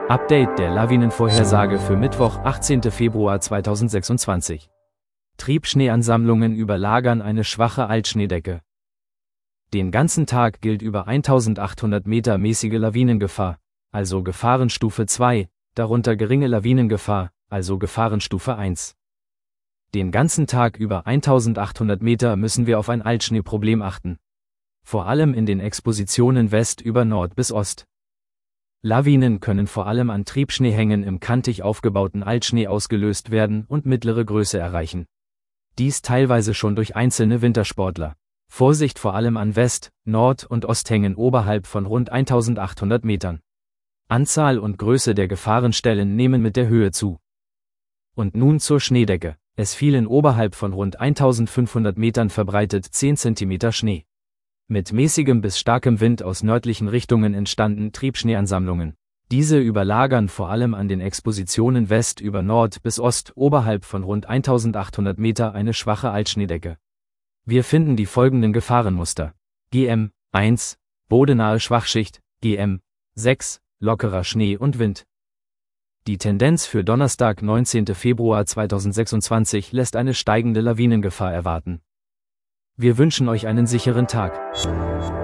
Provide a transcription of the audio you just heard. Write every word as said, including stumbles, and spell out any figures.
Update der Lawinenvorhersage für Mittwoch, achtzehnten Februar zweitausendsechsundzwanzig. Triebschneeansammlungen überlagern eine schwache Altschneedecke. Den ganzen Tag gilt über eintausendachthundert Meter mäßige Lawinengefahr, also Gefahrenstufe zwei, darunter geringe Lawinengefahr, also Gefahrenstufe eins. Den ganzen Tag über eintausendachthundert Meter müssen wir auf ein Altschneeproblem achten. Vor allem in den Expositionen West über Nord bis Ost. Lawinen können vor allem an Triebschneehängen im kantig aufgebauten Altschnee ausgelöst werden und mittlere Größe erreichen. Dies teilweise schon durch einzelne Wintersportler. Vorsicht vor allem an West-, Nord- und Osthängen oberhalb von rund eintausendachthundert Metern. Anzahl und Größe der Gefahrenstellen nehmen mit der Höhe zu. Und nun zur Schneedecke. Es fielen oberhalb von rund eintausendfünfhundert Metern verbreitet zehn Zentimeter Schnee. Mit mäßigem bis starkem Wind aus nördlichen Richtungen entstanden Triebschneeansammlungen. Diese überlagern vor allem an den Expositionen West über Nord bis Ost oberhalb von rund eintausendachthundert Meter eine schwache Altschneedecke. Wir finden die folgenden Gefahrenmuster. G M eins, bodenahe Schwachschicht, G M sechs, lockerer Schnee und Wind. Die Tendenz für Donnerstag, neunzehnten Februar zweitausendsechsundzwanzig lässt eine steigende Lawinengefahr erwarten. Wir wünschen euch einen sicheren Tag.